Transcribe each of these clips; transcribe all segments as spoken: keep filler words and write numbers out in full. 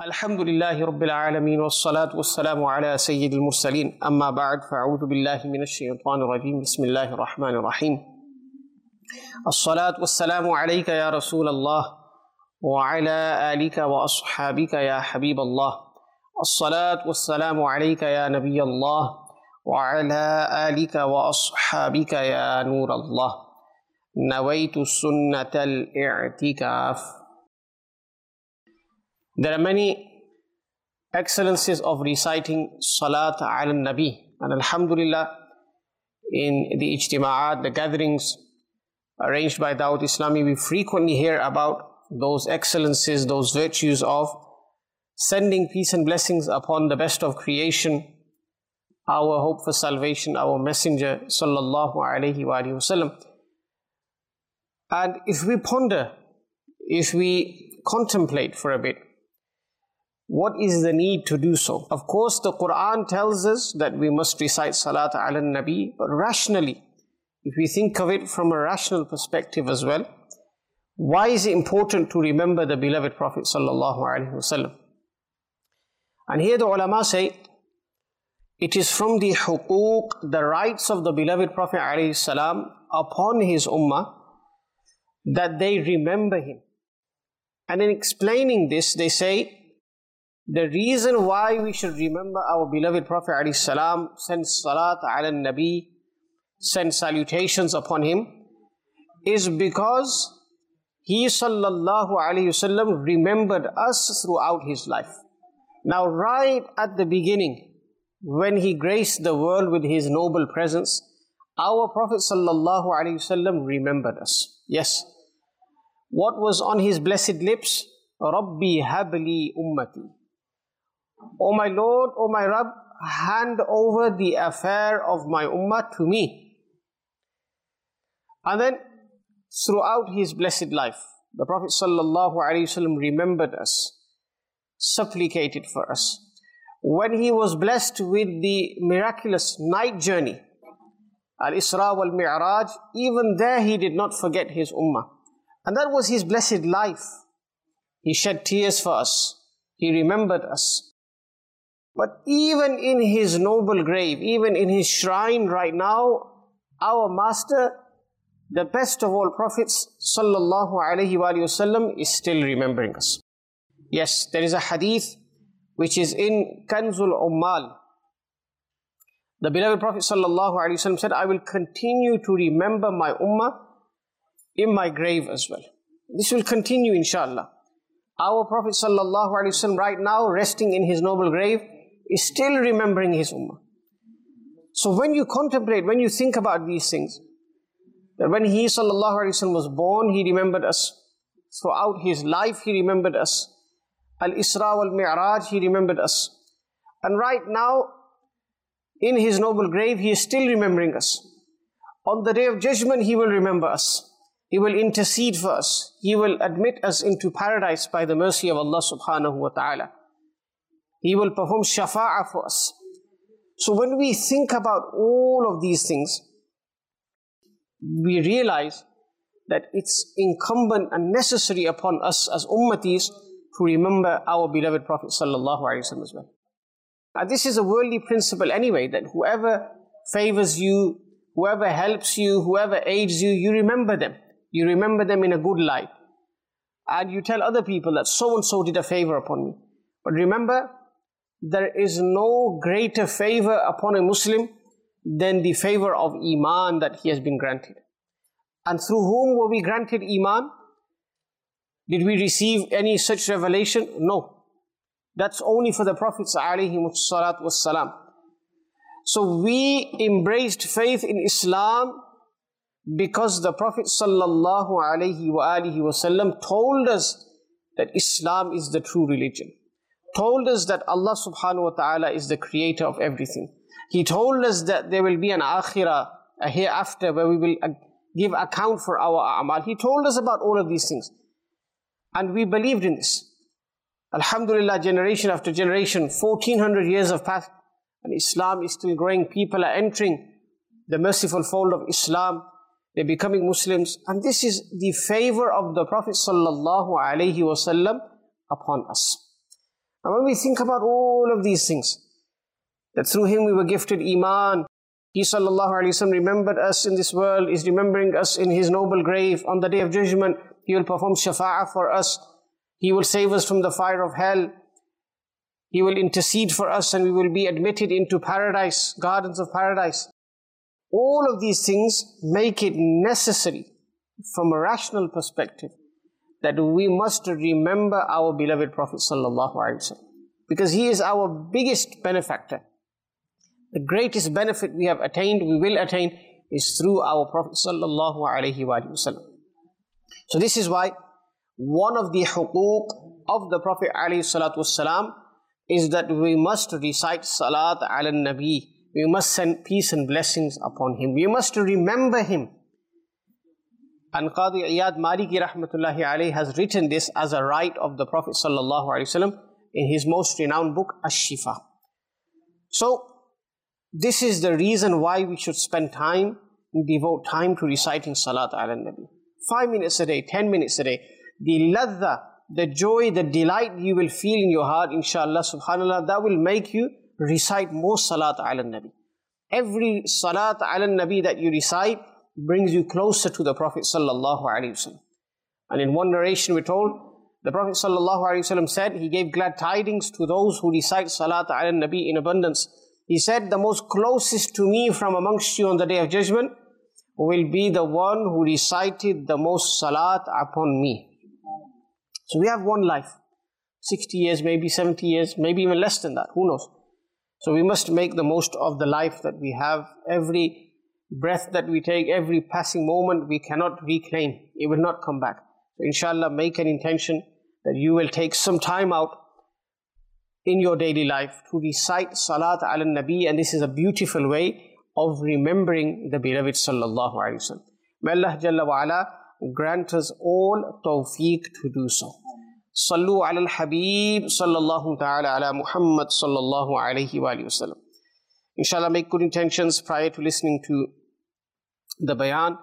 الحمد لله رب العالمين والصلاة والسلام على سيد المرسلين أما بعد فأعوذ بالله من الشيطان الرجيم بسم الله الرحمن الرحيم الصلاة والسلام عليك يا رسول الله وعلى آلك وأصحابك يا حبيب الله الصلاة والسلام عليك يا نبي الله وعلى آلك وأصحابك يا نور الله نويت سنة الاعتكاف. There are many excellences of reciting Salat ala Nabi, and Alhamdulillah, in the ijtima'at, the gatherings arranged by Dawat Islami, we frequently hear about those excellences, those virtues of sending peace and blessings upon the best of creation, our hope for salvation, our messenger sallallahu alayhi wa alihi wasallam. And if we ponder, if we contemplate for a bit, what is the need to do so? Of course, the Quran tells us that we must recite Salat ala Nabi, but rationally, if we think of it from a rational perspective as well, why is it important to remember the beloved Prophet sallallahu alaihi wasallam? And here the ulama say, it is from the huquq, the rights of the beloved Prophet alayhi salam upon his ummah, that they remember him. And in explaining this, they say, the reason why we should remember our beloved Prophet alayhi salam, send salat ala nabi, send salutations upon him, is because he sallallahu alayhi wasallam remembered us throughout his life. Now right at the beginning, when he graced the world with his noble presence, our Prophet sallallahu alayhi wasallam remembered us. Yes. What was on his blessed lips? Rabbi habli ummati. O my Lord, O my Rabb, hand over the affair of my ummah to me. And then throughout his blessed life, the Prophet sallallahu alaihi wasallam remembered us, supplicated for us. When he was blessed with the miraculous night journey, Al-Isra wal-Mi'raj, even there he did not forget his ummah. And that was his blessed life. He shed tears for us. He remembered us. But even in his noble grave, even in his shrine right now, our master, the best of all prophets, sallallahu alaihi wasallam, is still remembering us. Yes, there is a hadith which is in Kanzul Ummal. The beloved Prophet sallallahu alaihi wasallam said, I will continue to remember my ummah in my grave as well. This will continue, inshallah. Our Prophet sallallahu alaihi wasallam right now, resting in his noble grave, is still remembering his ummah. So when you contemplate, when you think about these things, that when he sallallahu alaihi wasallam was born, he remembered us. Throughout his life, he remembered us. Al-Isra wal-Mi'raj, he remembered us. And right now, in his noble grave, he is still remembering us. On the day of judgment, he will remember us. He will intercede for us. He will admit us into paradise by the mercy of Allah subhanahu wa ta'ala. He will perform shafa'ah for us. So when we think about all of these things, we realize that it's incumbent and necessary upon us as ummatis to remember our beloved Prophet sallallahu alaihi wasallam as well. And this is a worldly principle anyway, that whoever favors you, whoever helps you, whoever aids you, you remember them. You remember them in a good light. And you tell other people that so-and-so did a favor upon me. But remember, there is no greater favor upon a Muslim than the favor of Iman that he has been granted. And through whom were we granted Iman? Did we receive any such revelation? No. That's only for the Prophets alayhimus salatu wassalam. So we embraced faith in Islam because the Prophet sallallahu alayhi wa alihi wasallam told us that Islam is the true religion. Told us that Allah subhanahu wa ta'ala is the creator of everything. He told us that there will be an akhirah, a hereafter, where we will give account for our a'mal. He told us about all of these things. And we believed in this. Alhamdulillah, generation after generation, fourteen hundred years have passed, and Islam is still growing. People are entering the merciful fold of Islam. They're becoming Muslims. And this is the favor of the Prophet sallallahu alaihi wasallam upon us. And when we think about all of these things, that through him we were gifted Iman, he sallallahu alayhi wa sallam remembered us in this world, is remembering us in his noble grave. On the day of judgment, he will perform shafa'ah for us. He will save us from the fire of hell. He will intercede for us and we will be admitted into paradise, gardens of paradise. All of these things make it necessary from a rational perspective that we must remember our beloved Prophet sallallahu alaihi wasallam, because he is our biggest benefactor. The greatest benefit we have attained, we will attain, is through our Prophet sallallahu alaihi wasallam. So this is why one of the huquq of the Prophet alayhi salatu wasalam is that we must recite salat ala nabi. We must send peace and blessings upon him. We must remember him. And Qadi Iyad Maliki rahmatullahi alayhi has written this as a right of the Prophet sallallahu alaihi wasallam in his most renowned book, Ash-Shifa. So, this is the reason why we should spend time and devote time to reciting salat ala nabi. Five minutes a day, ten minutes a day. The ladha, the joy, the delight you will feel in your heart, inshallah, subhanallah, that will make you recite more salat ala nabi. Every salat ala nabi that you recite brings you closer to the Prophet sallallahu alaihi wasallam. And in one narration we're told, the Prophet sallallahu alaihi wasallam said, he gave glad tidings to those who recite salat ala nabi in abundance. He said, the most closest to me from amongst you on the day of judgment will be the one who recited the most salat upon me. So we have one life, sixty years, maybe seventy years, maybe even less than that, who knows. So we must make the most of the life that we have. Every breath that we take, every passing moment we cannot reclaim. It will not come back. So inshallah, make an intention that you will take some time out in your daily life to recite salat ala nabi, and this is a beautiful way of remembering the beloved sallallahu alaihi wasallam. May Allah Jalla wa Ala grant us all tawfiq to do so. Sallu ala al-Habib sallallahu ta'ala ala Muhammad sallallahu alaihi wa alihi wasallam. Inshallah, make good intentions prior to listening to the bayan.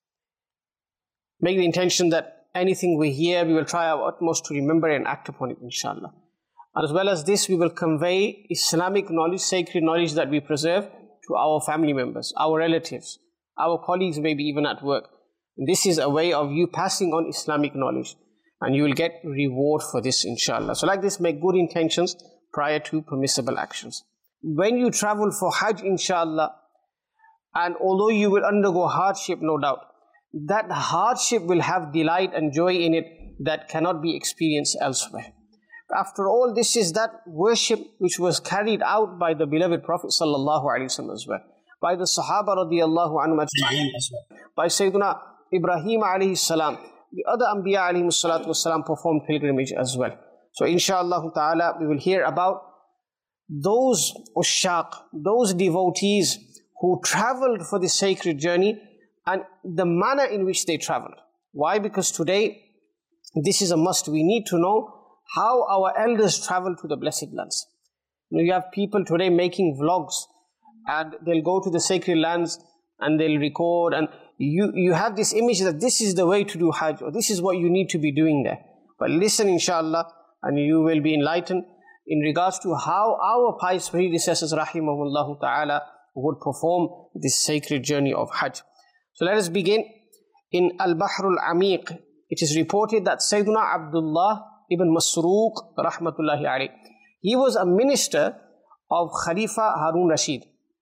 Make the intention that anything we hear, we will try our utmost to remember and act upon it, inshallah. And as well as this, we will convey Islamic knowledge, sacred knowledge that we preserve to our family members, our relatives, our colleagues, maybe even at work. And this is a way of you passing on Islamic knowledge, and you will get reward for this, inshallah. So like this, make good intentions prior to permissible actions. When you travel for Hajj, inshallah, and although you will undergo hardship, no doubt, that hardship will have delight and joy in it that cannot be experienced elsewhere. After all, this is that worship which was carried out by the beloved Prophet sallallahu alaihi wasallam as well, by the Sahaba radiyallahu anhum ajma'in as well, by Sayyidina Ibrahim alayhi salam. The other Anbiya alayhi salatu wasalam performed pilgrimage as well. So inshallah ta'ala, we will hear about those ushaq, those devotees who traveled for this sacred journey and the manner in which they traveled. Why? Because today, this is a must. We need to know how our elders traveled to the blessed lands. You know, you have people today making vlogs, and they'll go to the sacred lands and they'll record, and you, you have this image that this is the way to do Hajj, or this is what you need to be doing there. But listen, inshallah, and you will be enlightened in regards to how our pious predecessors, rahimahullah ta'ala, would perform this sacred journey of Hajj. So let us begin. In Al-Bahr al-Amiq, it is reported that Sayyiduna Abdullah ibn Masruq, rahmatullahi alayh, he was a minister of Khalifa Harun Rashid.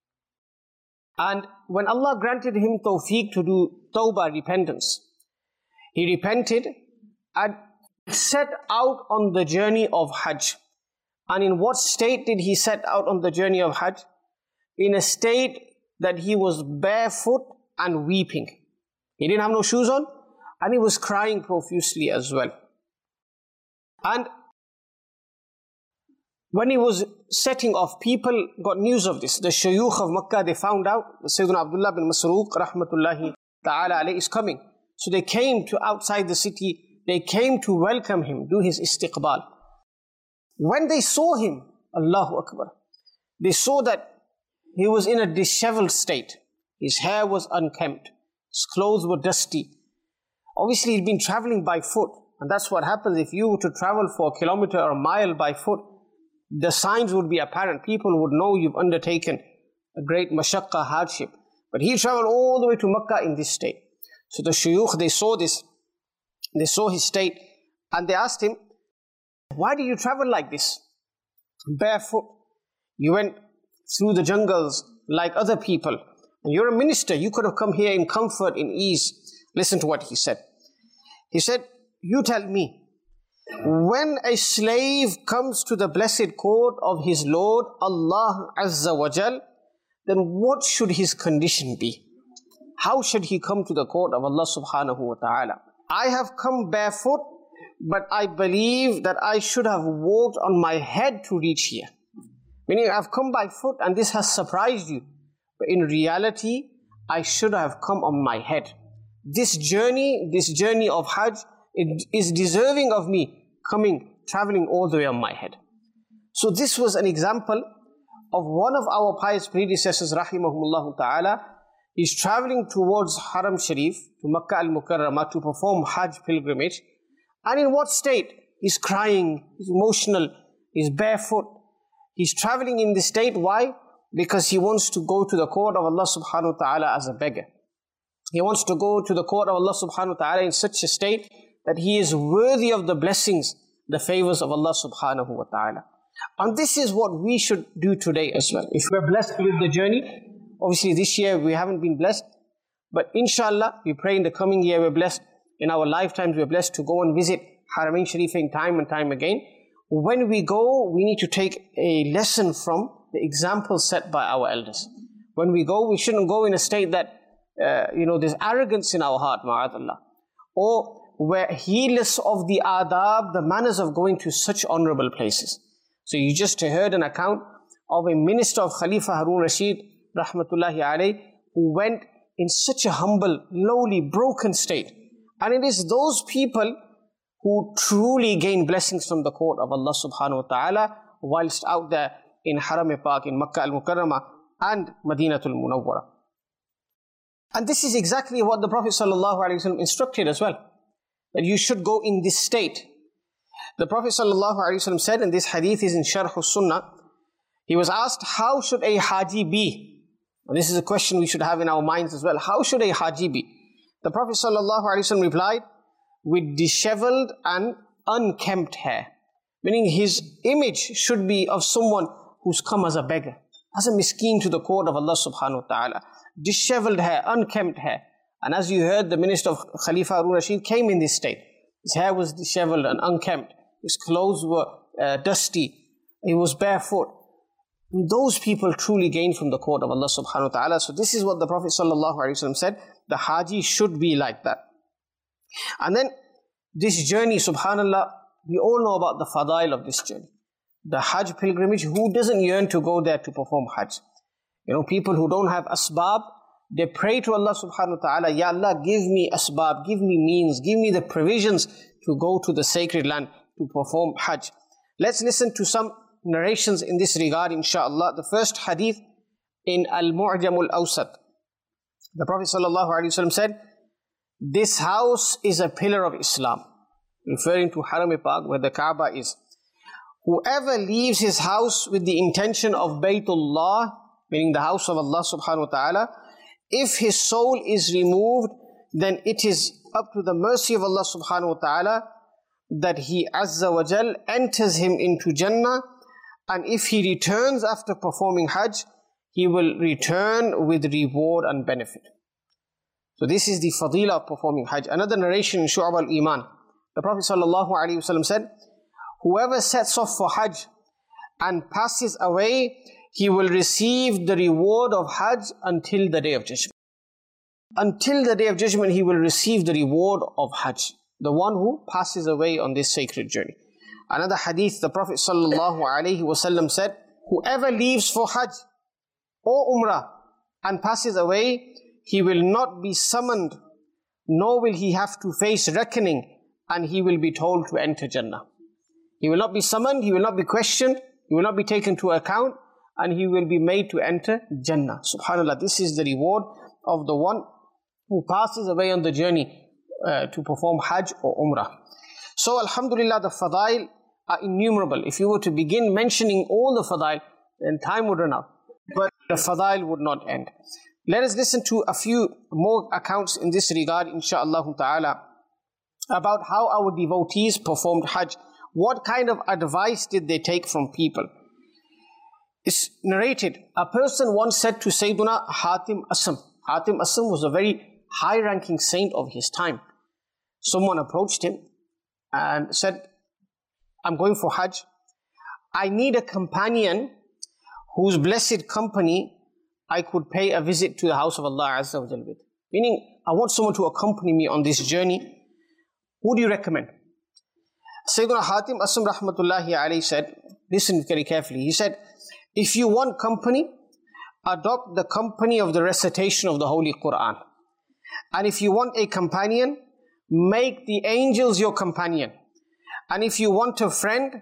And when Allah granted him tawfiq to do tawbah, repentance, he repented and set out on the journey of Hajj. And in what state did he set out on the journey of Hajj? In a state that he was barefoot and weeping. He didn't have no shoes on, and he was crying profusely as well. And when he was setting off, people got news of this. The Shayukh of Makkah, they found out that Sayyidina Abdullah bin Masruq, rahmatullahi ta'ala alayhi, is coming. So they came to outside the city, they came to welcome him, do his istiqbal. When they saw him, Allahu Akbar, they saw that he was in a disheveled state. His hair was unkempt, his clothes were dusty. Obviously, he'd been traveling by foot. And that's what happens if you were to travel for a kilometer or a mile by foot. the signs would be apparent. People would know you've undertaken a great mashaqqa, hardship. But he traveled all the way to Makkah in this state. So the shuyukh, they saw this, they saw his state, and they asked him, why do you travel like this? Barefoot. You went through the jungles like other people. And you're a minister, you could have come here in comfort, in ease. Listen to what he said. He said, you tell me, when a slave comes to the blessed court of his Lord, Allah Azza wa Jal, then what should his condition be? How should he come to the court of Allah subhanahu wa ta'ala? I have come barefoot, but I believe that I should have walked on my head to reach here. Meaning I've come by foot and this has surprised you. But in reality, I should have come on my head. This journey, this journey of Hajj, it is deserving of me coming, traveling all the way on my head. So this was an example of one of our pious predecessors, rahimahumullah ta'ala. He's traveling towards Haram Sharif, to Makkah al-Mukarramah, to perform Hajj pilgrimage. And in what state? He's crying, he's emotional, he's barefoot. He's traveling in this state. Why? Because he wants to go to the court of Allah subhanahu wa ta'ala as a beggar. He wants to go to the court of Allah subhanahu wa ta'ala in such a state that he is worthy of the blessings, the favors of Allah subhanahu wa ta'ala. And this is what we should do today as well. If we're blessed with the journey, obviously this year we haven't been blessed, but inshallah, we pray in the coming year we're blessed. In our lifetimes we're blessed to go and visit Haramain Sharifain time and time again. When we go, we need to take a lesson from the example set by our elders. When we go, we shouldn't go in a state that, uh, you know, there's arrogance in our heart, ma'adallah. Or we're heedless of the adab, the manners of going to such honorable places. So you just heard an account of a minister of Khalifa Harun Rashid, rahmatullahi alayh, who went in such a humble, lowly, broken state. And it is those people who truly gain blessings from the court of Allah subhanahu wa ta'ala whilst out there in Haram-e-Pak, in Makkah al-Mukarramah and Madinatul Munawwara. And this is exactly what the Prophet sallallahu alaihi wasallam instructed as well, that you should go in this state. The Prophet sallallahu alaihi wasallam said, and this hadith is in Sharh al-Sunnah, he was asked, how should a Haji be? And this is a question we should have in our minds as well. How should a Haji be? The Prophet sallallahu alaihi wasallam replied, with disheveled and unkempt hair. Meaning his image should be of someone who's come as a beggar, as a miskeen to the court of Allah subhanahu wa ta'ala. Disheveled hair, unkempt hair. And as you heard, the minister of Khalifa Harun Rashid came in this state. His hair was disheveled and unkempt. His clothes were uh, dusty. He was barefoot. And those people truly gain from the court of Allah subhanahu wa ta'ala. So this is what the Prophet sallallahu alaihi wasallam said. The Haji should be like that. And then this journey, subhanallah, we all know about the fadail of this journey. The Hajj pilgrimage, who doesn't yearn to go there to perform Hajj? You know, people who don't have asbab, they pray to Allah subhanahu wa ta'ala, Ya Allah, give me asbab, give me means, give me the provisions to go to the sacred land to perform Hajj. Let's listen to some narrations in this regard, inshaAllah. The first hadith in Al-Mu'jam al-Awsat. The Prophet sallallahu alaihi wasallam said, this house is a pillar of Islam, referring to Haram-e-Pak, where the Kaaba is. Whoever leaves his house with the intention of Baytullah, meaning the house of Allah subhanahu wa ta'ala, if his soul is removed, then it is up to the mercy of Allah subhanahu wa ta'ala that He Azza wa Jal enters him into Jannah, and if he returns after performing Hajj, he will return with reward and benefit. So this is the fadila of performing Hajj. Another narration in Shu'ab al-Iman. The Prophet sallallahu alaihi wasallam said, whoever sets off for Hajj and passes away, he will receive the reward of Hajj until the Day of Judgment. Until the Day of Judgment, he will receive the reward of Hajj. The one who passes away on this sacred journey. Another hadith, the Prophet sallallahu alaihi wasallam said, whoever leaves for Hajj or Umrah and passes away, he will not be summoned, nor will he have to face reckoning, and he will be told to enter Jannah. He will not be summoned, he will not be questioned, he will not be taken to account, and he will be made to enter Jannah. SubhanAllah, this is the reward of the one who passes away on the journey uh, to perform Hajj or Umrah. So Alhamdulillah, the fadail are innumerable. If you were to begin mentioning all the fadail, then time would run out. But the fadail would not end. Let us listen to a few more accounts in this regard, insha'Allah ta'ala, about how our devotees performed Hajj. What kind of advice did they take from people? It's narrated, a person once said to Sayyiduna Hatim Asam. Hatim Asam was a very high-ranking saint of his time. Someone approached him and said, I'm going for Hajj. I need a companion whose blessed company I could pay a visit to the house of Allah Azza wa Jal with. Meaning, I want someone to accompany me on this journey. Who do you recommend? Sayyiduna Hatim Asam rahmatullahi alayhi said, listen very carefully. He said, if you want company, adopt the company of the recitation of the Holy Quran. And if you want a companion, make the angels your companion. And if you want a friend,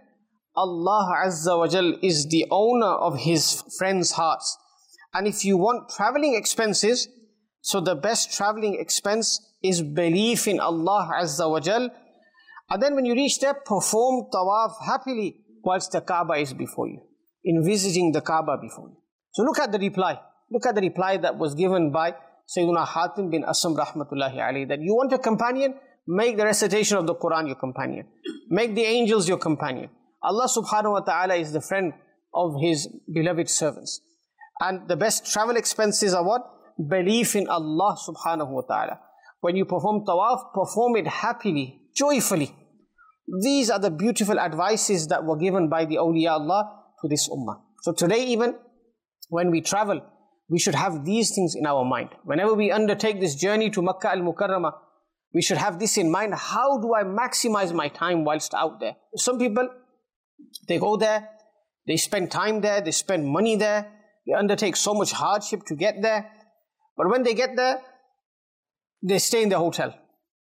Allah Azza wa Jal is the owner of his friends' hearts. And if you want traveling expenses, so the best traveling expense is belief in Allah Azza wa Jal. And then when you reach there, perform tawaf happily whilst the Kaaba is before you, envisaging the Kaaba before you. So look at the reply. Look at the reply that was given by Sayyiduna Hatim bin Asam rahmatullahi alayhi, that you want a companion, make the recitation of the Quran your companion. Make the angels your companion. Allah subhanahu wa ta'ala is the friend of his beloved servants. And the best travel expenses are what? Belief in Allah subhanahu wa ta'ala. When you perform tawaf, perform it happily, joyfully. These are the beautiful advices that were given by the awliya Allah to this ummah. So today even, when we travel, we should have these things in our mind. Whenever we undertake this journey to Makkah al-Mukarramah, we should have this in mind. How do I maximize my time whilst out there? Some people, they go there, they spend time there, they spend money there, they undertake so much hardship to get there. But when they get there, they stay in the hotel.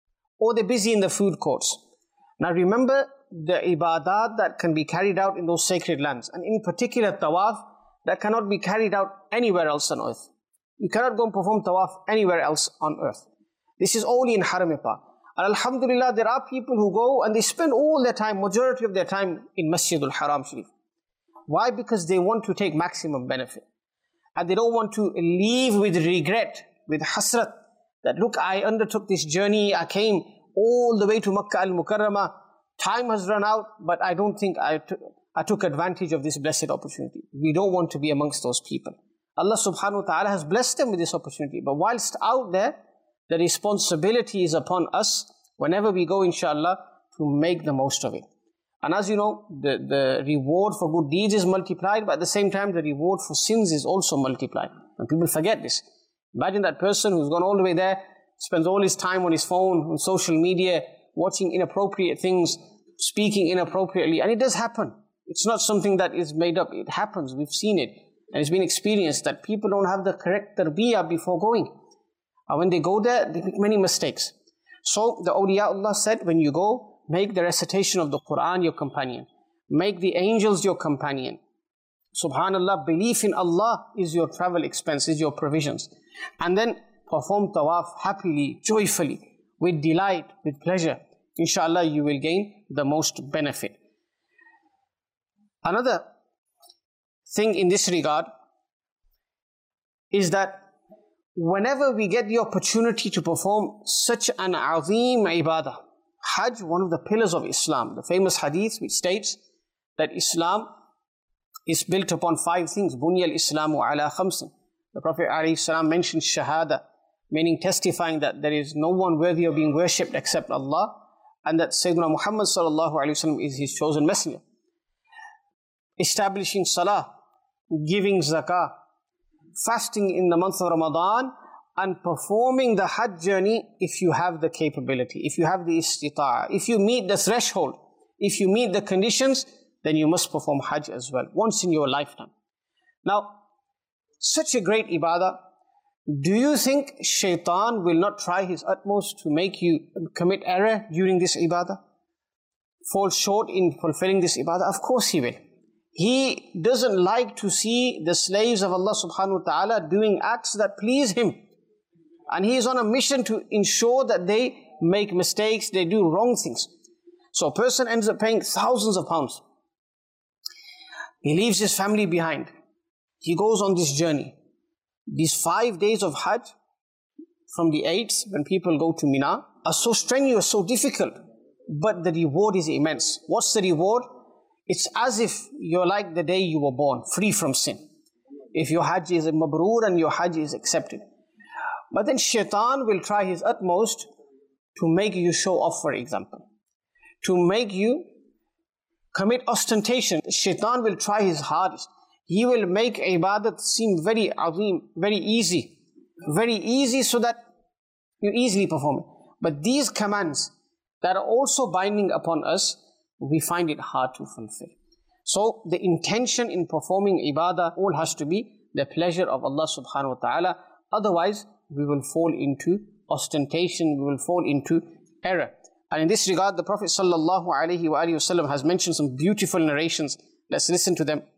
Or they're busy in the food courts. Now remember the ibadat that can be carried out in those sacred lands. And in particular tawaf, that cannot be carried out anywhere else on earth. You cannot go and perform tawaf anywhere else on earth. This is only in Haram-e-Pak. And alhamdulillah, there are people who go and they spend all their time, majority of their time in Masjid al-Haram Sharif. Why? Because they want to take maximum benefit. And they don't want to leave with regret, with hasrat, that look, I undertook this journey, I came all the way to Makkah al-Mukarramah, time has run out, but I don't think I, I took advantage of this blessed opportunity. We don't want to be amongst those people. Allah subhanahu wa ta'ala has blessed them with this opportunity. But whilst out there, the responsibility is upon us, whenever we go, inshallah, to make the most of it. And as you know, the, the reward for good deeds is multiplied, but at the same time, the reward for sins is also multiplied. And people forget this. Imagine that person who's gone all the way there, spends all his time on his phone, on social media, watching inappropriate things, speaking inappropriately. And it does happen. It's not something that is made up. It happens. We've seen it. And it's been experienced that people don't have the correct tarbiyah before going. And when they go there, they make many mistakes. So the awliyaullah said, when you go, make the recitation of the Quran your companion. Make the angels your companion. Subhanallah, belief in Allah is your travel expense, is your provisions. And then perform tawaf happily, joyfully, with delight, with pleasure. Inshallah, you will gain the most benefit. Another thing in this regard is that whenever we get the opportunity to perform such an azim ibadah, Hajj, one of the pillars of Islam, the famous hadith which states that Islam is built upon five things. Bunya al-Islamu ala khamsin. The Prophet ﷺ mentioned shahada, meaning testifying that there is no one worthy of being worshipped except Allah, and that Sayyidina Muhammad sallallahu alaihi wasallam is his chosen messenger. Establishing salah, giving zakah, fasting in the month of Ramadan, and performing the Hajj journey if you have the capability, if you have the istita'a, if you meet the threshold, if you meet the conditions, then you must perform Hajj as well, once in your lifetime. Now, such a great ibadah, do you think shaitan will not try his utmost to make you commit error during this ibadah? Fall short in fulfilling this ibadah? Of course he will. He doesn't like to see the slaves of Allah subhanahu wa ta'ala doing acts that please him. And he is on a mission to ensure that they make mistakes, they do wrong things. So a person ends up paying thousands of pounds. He leaves his family behind. He goes on this journey. These five days of Hajj, from the eighth, when people go to Mina, are so strenuous, so difficult, but the reward is immense. What's the reward? It's as if you're like the day you were born, free from sin. If your Hajj is mabrur and your Hajj is accepted. But then Shaitan will try his utmost to make you show off, for example. To make you commit ostentation. Shaitan will try his hardest. He will make ibadat seem very azim, very easy. Very easy so that you easily perform it. But these commands that are also binding upon us, we find it hard to fulfill. So the intention in performing ibadah all has to be the pleasure of Allah subhanahu wa ta'ala. Otherwise, we will fall into ostentation, we will fall into error. And in this regard, the Prophet sallallahu alaihi wasallam has mentioned some beautiful narrations. Let's listen to them.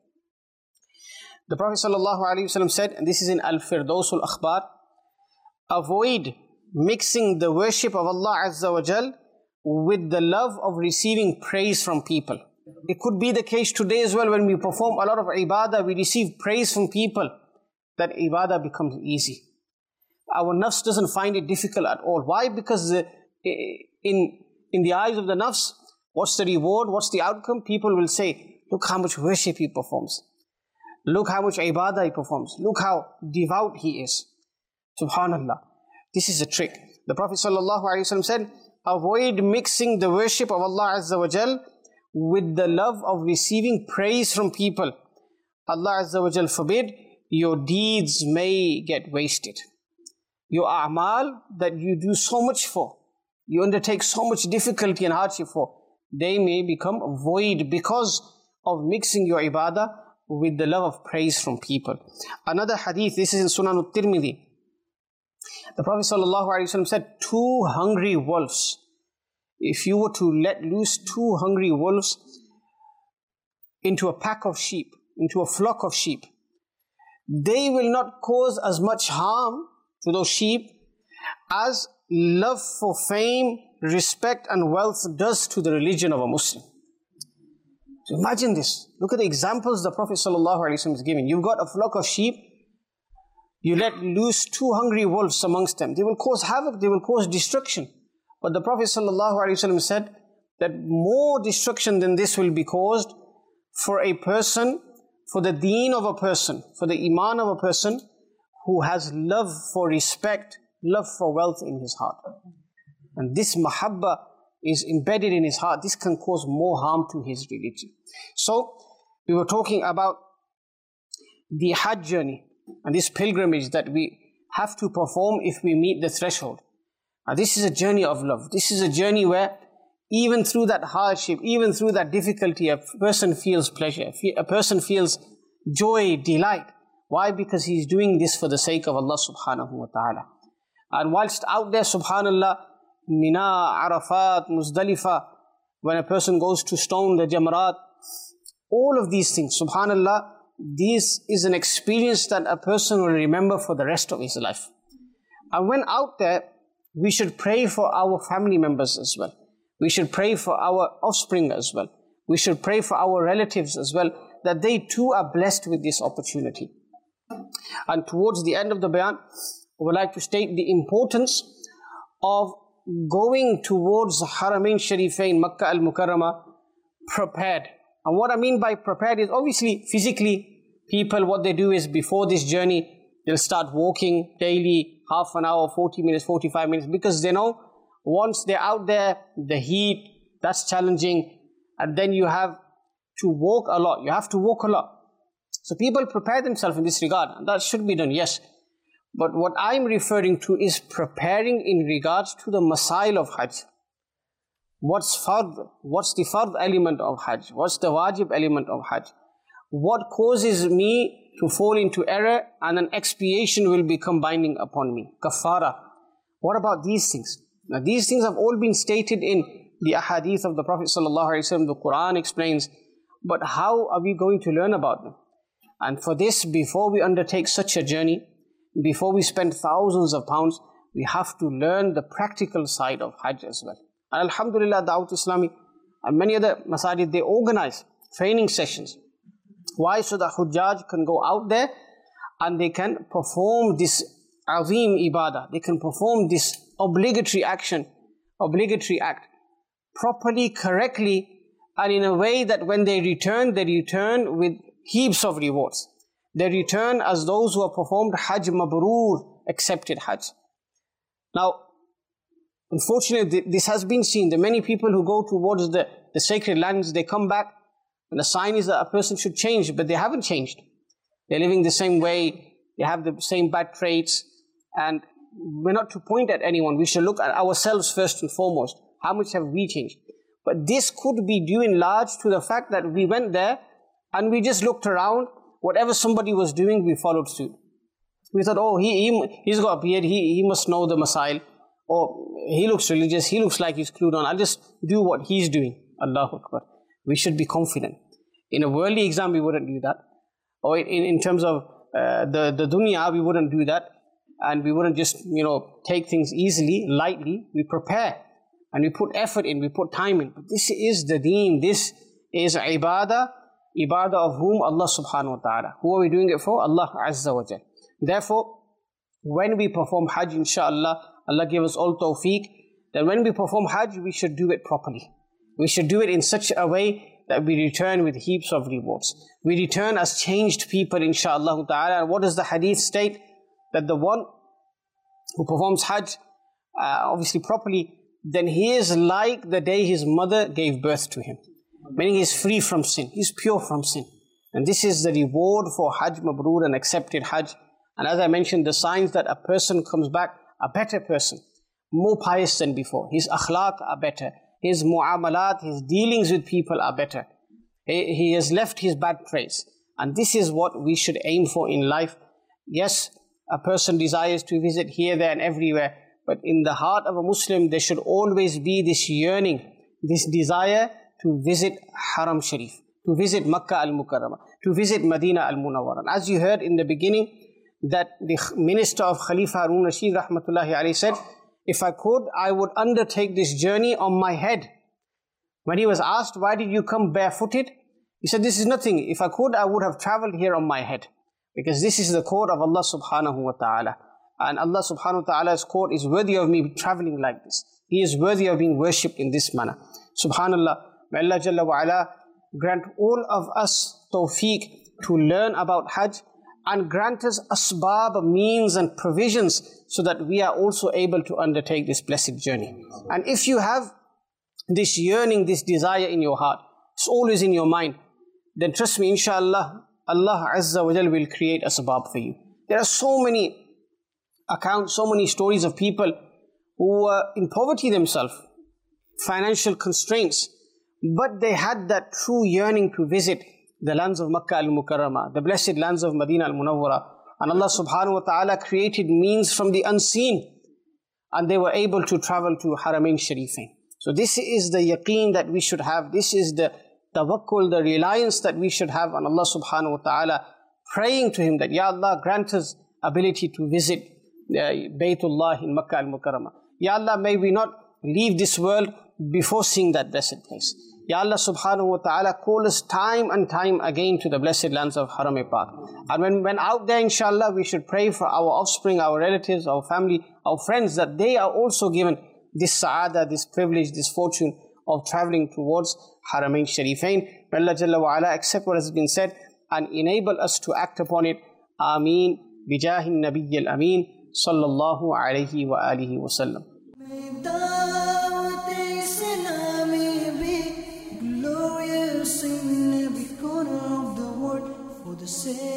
The Prophet sallallahu alaihi wasallam said, and this is in Al-Firdaus al-Akhbar, avoid mixing the worship of Allah Azza wa Jal with the love of receiving praise from people. It could be the case today as well, when we perform a lot of ibadah, we receive praise from people, that ibadah becomes easy. Our nafs doesn't find it difficult at all. Why? Because the, in, in the eyes of the nafs, what's the reward, what's the outcome? People will say, look how much worship he performs. Look how much ibadah he performs. Look how devout he is. Subhanallah. This is a trick. The Prophet ﷺ said, avoid mixing the worship of Allah Azza wa Jal with the love of receiving praise from people. Allah Azza wa Jal forbid, your deeds may get wasted. Your a'mal that you do so much for, you undertake so much difficulty and hardship for, they may become void because of mixing your ibadah with the love of praise from people. Another hadith, this is in Sunan al-Tirmidhi. The Prophet ﷺ said, two hungry wolves, if you were to let loose two hungry wolves into a pack of sheep, into a flock of sheep, they will not cause as much harm to those sheep as love for fame, respect and wealth does to the religion of a Muslim. So imagine this. Look at the examples the Prophet ﷺ is giving. You've got a flock of sheep, you let loose two hungry wolves amongst them. They will cause havoc, they will cause destruction. But the Prophet ﷺ said that more destruction than this will be caused for a person, for the deen of a person, for the iman of a person who has love for respect, love for wealth in his heart. And this mahabba is embedded in his heart. This can cause more harm to his religion. So, we were talking about the Hajj journey and this pilgrimage that we have to perform if we meet the threshold. Now, this is a journey of love. This is a journey where even through that hardship, even through that difficulty, a person feels pleasure, a person feels joy, delight. Why? Because he's doing this for the sake of Allah subhanahu wa ta'ala. And whilst out there, subhanallah, Mina, Arafat, Muzdalifah, when a person goes to stone the Jamarat, all of these things, subhanallah, this is an experience that a person will remember for the rest of his life. And when out there, we should pray for our family members as well. We should pray for our offspring as well. We should pray for our relatives as well, that they too are blessed with this opportunity. And towards the end of the bayan, I would like to state the importance of going towards Haramain Sharifain, Makkah al-Mukarramah, prepared. And what I mean by prepared is obviously physically, people, what they do is before this journey, they'll start walking daily, half an hour, forty minutes, forty-five minutes, because they know once they're out there, the heat, that's challenging. And then you have to walk a lot. You have to walk a lot. So people prepare themselves in this regard, and that should be done, yes. But what I'm referring to is preparing in regards to the masail of Hajj. What's fard? What's the fard element of Hajj? What's the wajib element of Hajj? What causes me to fall into error and an expiation will become binding upon me? Kafara. What about these things? Now these things have all been stated in the ahadith of the Prophet ﷺ. The Quran explains, but how are we going to learn about them? And for this, before we undertake such a journey, before we spend thousands of pounds, we have to learn the practical side of Hajj as well. And Alhamdulillah, Dawat Islami And many other masajid, they organize training sessions. Why? So that Hujjaj can go out there and they can perform this azim ibadah. They can perform this obligatory action, obligatory act, properly, correctly, and in a way that when they return, they return with heaps of rewards. They return as those who have performed Hajj Mabrur, accepted Hajj. Now, unfortunately, this has been seen. The many people who go towards the, the sacred lands, they come back, and the sign is that a person should change, but they haven't changed. They're living the same way, they have the same bad traits, and we're not to point at anyone. We should look at ourselves first and foremost. How much have we changed? But this could be due in large to the fact that we went there and we just looked around. Whatever somebody was doing, we followed suit. We thought, oh, he, he, he's got a beard, he, he must know the Masail. Or he looks religious, he looks like he's clued on. I'll just do what he's doing. Allahu Akbar. We should be confident. In a worldly exam, we wouldn't do that. Or in, in terms of uh, the, the dunya, we wouldn't do that. And we wouldn't just, you know, take things easily, lightly. We prepare. And we put effort in, we put time in. But this is the deen. This is ibadah. Ibadah of whom? Allah subhanahu wa ta'ala. Who are we doing it for? Allah azza wa jal. Therefore, when we perform Hajj, inshaAllah, Allah give us all tawfiq, that when we perform Hajj, we should do it properly. We should do it in such a way that we return with heaps of rewards. We return as changed people, inshaAllah ta'ala. And what does the hadith state? That the one who performs Hajj, uh, obviously properly, then he is like the day his mother gave birth to him. Meaning he is free from sin, he is pure from sin. And this is the reward for Hajj Mabrur and accepted Hajj. And as I mentioned, the signs that a person comes back a better person, more pious than before. His akhlaq are better. His mu'amalat, his dealings with people are better. He, he has left his bad traits. And this is what we should aim for in life. Yes, a person desires to visit here, there and everywhere. But in the heart of a Muslim, there should always be this yearning, this desire to visit Haram Sharif, to visit Makkah al-Mukarramah, to visit Medina al-Munawwarah. As you heard in the beginning, that the minister of Khalifa Harun Rashid rahmatullahi alayhi said, if I could, I would undertake this journey on my head. When he was asked, why did you come barefooted? He said, this is nothing. If I could, I would have traveled here on my head. Because this is the court of Allah subhanahu wa ta'ala. And Allah subhanahu wa ta'ala's court is worthy of me traveling like this. He is worthy of being worshipped in this manner. Subhanallah. May Allah Jalla wa ala grant all of us tawfiq to learn about Hajj and grant us asbab, means and provisions so that we are also able to undertake this blessed journey. And if you have this yearning, this desire in your heart, it's always in your mind, then trust me, inshallah, Allah Azza wa Jal will create asbab for you. There are so many accounts, so many stories of people who were in poverty themselves, financial constraints, but they had that true yearning to visit the lands of Makkah al-Mukarramah, the blessed lands of Medina al-Munawwarah. And Allah subhanahu wa ta'ala created means from the unseen, and they were able to travel to Haramain Sharifain. So this is the yaqeen that we should have. This is the tawakkul, the reliance that we should have on Allah subhanahu wa ta'ala, praying to Him that, Ya Allah, grant us ability to visit uh, Baytullah in Makkah al-Mukarramah. Ya Allah, may we not leave this world before seeing that blessed place. Ya Allah subhanahu wa ta'ala, call us time and time again to the blessed lands of Haram-e-Pak. And when, when out there, inshallah, we should pray for our offspring, our relatives, our family, our friends, that they are also given this sa'ada, this privilege, this fortune of traveling towards Haramain Sharifain. May Allah Jalla wa ala accept what has been said and enable us to act upon it. Ameen. Bijahin Nabiyyil Ameen. Sallallahu alayhi wa alihi wa sallam. The same